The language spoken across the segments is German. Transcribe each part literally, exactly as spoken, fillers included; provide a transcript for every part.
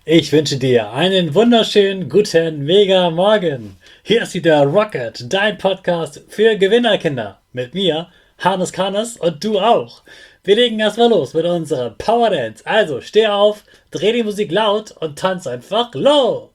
Ich wünsche dir einen wunderschönen guten Mega Morgen. Hier ist wieder Rocket, dein Podcast für Gewinnerkinder. Mit mir, Hannes Karnes und du auch. Wir legen erstmal los mit unserer Power Dance. Also steh auf, dreh die Musik laut und tanz einfach los.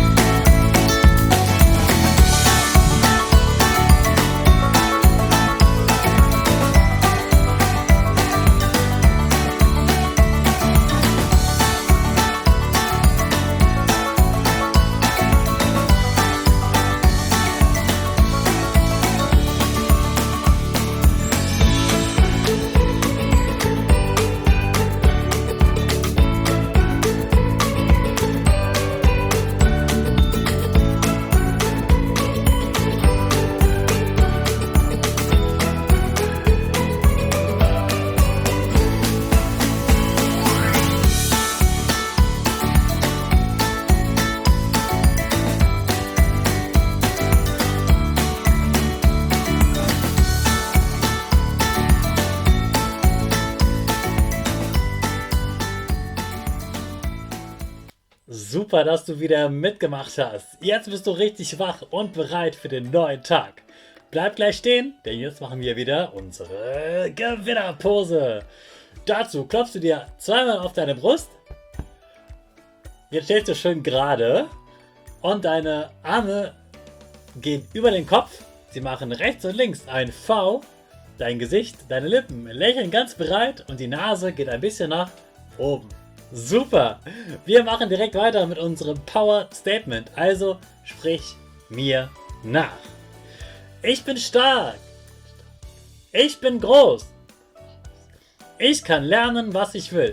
Super, dass du wieder mitgemacht hast. Jetzt bist du richtig wach und bereit für den neuen Tag. Bleib gleich stehen, denn jetzt machen wir wieder unsere Gewinnerpose. Dazu klopfst du dir zweimal auf deine Brust. Jetzt stehst du schön gerade und deine Arme gehen über den Kopf. Sie machen rechts und links ein V. Dein Gesicht, deine Lippen lächeln ganz bereit und die Nase geht ein bisschen nach oben. Super! Wir machen direkt weiter mit unserem Power Statement. Also sprich mir nach. Ich bin stark. Ich bin groß. Ich kann lernen, was ich will.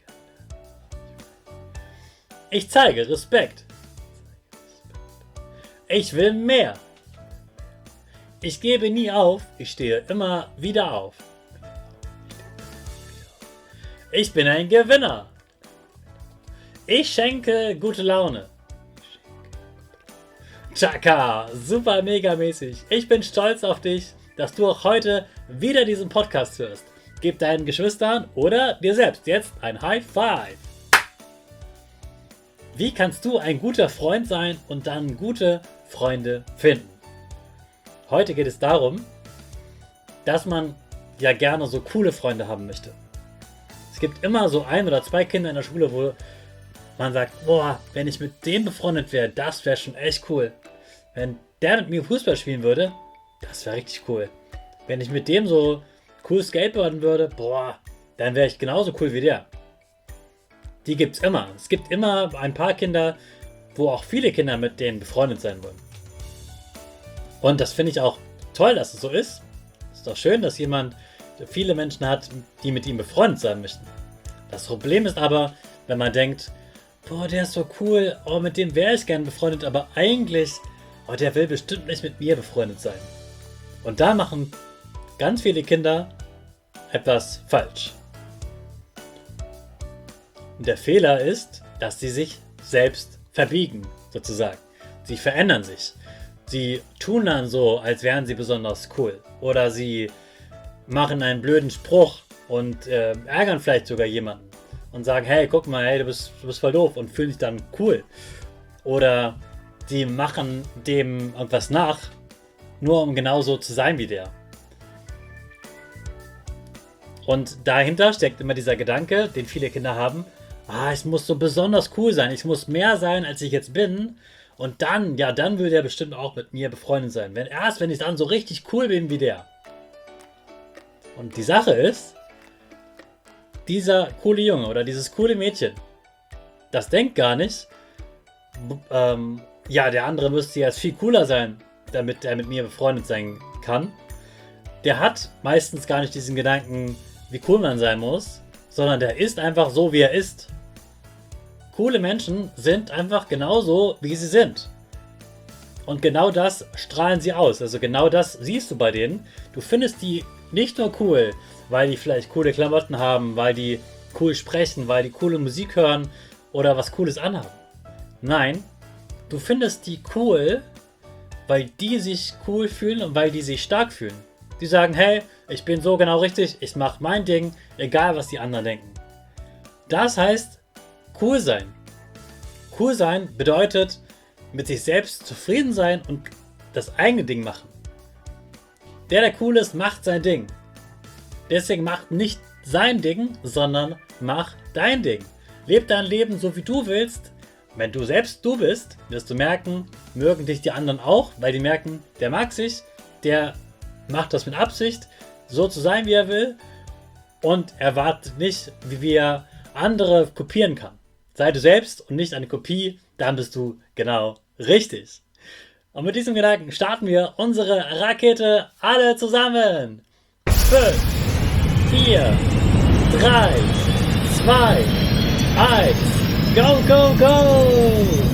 Ich zeige Respekt. Ich will mehr. Ich gebe nie auf. Ich stehe immer wieder auf. Ich bin ein Gewinner. Ich schenke gute Laune. Chaka, super mega mäßig. Ich bin stolz auf dich, dass du auch heute wieder diesen Podcast hörst. Gib deinen Geschwistern oder dir selbst jetzt ein High Five. Wie kannst du ein guter Freund sein und dann gute Freunde finden? Heute geht es darum, dass man ja gerne so coole Freunde haben möchte. Es gibt immer so ein oder zwei Kinder in der Schule, wo man sagt, boah, wenn ich mit dem befreundet wäre, das wäre schon echt cool. Wenn der mit mir Fußball spielen würde, das wäre richtig cool. Wenn ich mit dem so cool skateboarden würde, boah, dann wäre ich genauso cool wie der. Die gibt's immer. Es gibt immer ein paar Kinder, wo auch viele Kinder mit denen befreundet sein wollen. Und das finde ich auch toll, dass es so ist. Es ist doch schön, dass jemand viele Menschen hat, die mit ihm befreundet sein möchten. Das Problem ist aber, wenn man denkt, boah, der ist so cool, oh, mit dem wäre ich gern befreundet, aber eigentlich, oh, der will bestimmt nicht mit mir befreundet sein. Und da machen ganz viele Kinder etwas falsch. Und der Fehler ist, dass sie sich selbst verbiegen, sozusagen. Sie verändern sich. Sie tun dann so, als wären sie besonders cool. Oder sie machen einen blöden Spruch und äh, ärgern vielleicht sogar jemanden. Und sagen, hey, guck mal, hey, du bist, du bist voll doof und fühlen sich dann cool. Oder die machen dem irgendwas nach, nur um genauso zu sein wie der. Und dahinter steckt immer dieser Gedanke, den viele Kinder haben, ah, ich muss so besonders cool sein, ich muss mehr sein, als ich jetzt bin. Und dann, ja, dann will der bestimmt auch mit mir befreundet sein. Wenn, erst wenn ich dann so richtig cool bin wie der. Und die Sache ist, dieser coole Junge oder dieses coole Mädchen, das denkt gar nicht, ähm, ja, der andere müsste jetzt viel cooler sein, damit er mit mir befreundet sein kann. Der hat meistens gar nicht diesen Gedanken, wie cool man sein muss, sondern der ist einfach so, wie er ist. Coole Menschen sind einfach genauso, wie sie sind. Und genau das strahlen sie aus. Also genau das siehst du bei denen. Du findest die nicht nur cool, weil die vielleicht coole Klamotten haben, weil die cool sprechen, weil die coole Musik hören oder was Cooles anhaben. Nein, du findest die cool, weil die sich cool fühlen und weil die sich stark fühlen. Die sagen, hey, ich bin so genau richtig, ich mache mein Ding, egal was die anderen denken. Das heißt cool sein. Cool sein bedeutet mit sich selbst zufrieden sein und das eigene Ding machen. Der, der cool ist, macht sein Ding. Deswegen mach nicht sein Ding, sondern mach dein Ding. Leb dein Leben so, wie du willst. Wenn du selbst du bist, wirst du merken, mögen dich die anderen auch, weil die merken, der mag sich, der macht das mit Absicht, so zu sein, wie er will und erwartet nicht, wie er andere kopieren kann. Sei du selbst und nicht eine Kopie, dann bist du genau richtig. Und mit diesem Gedanken starten wir unsere Rakete alle zusammen. fünf, vier, drei, zwei, eins, go, go, go!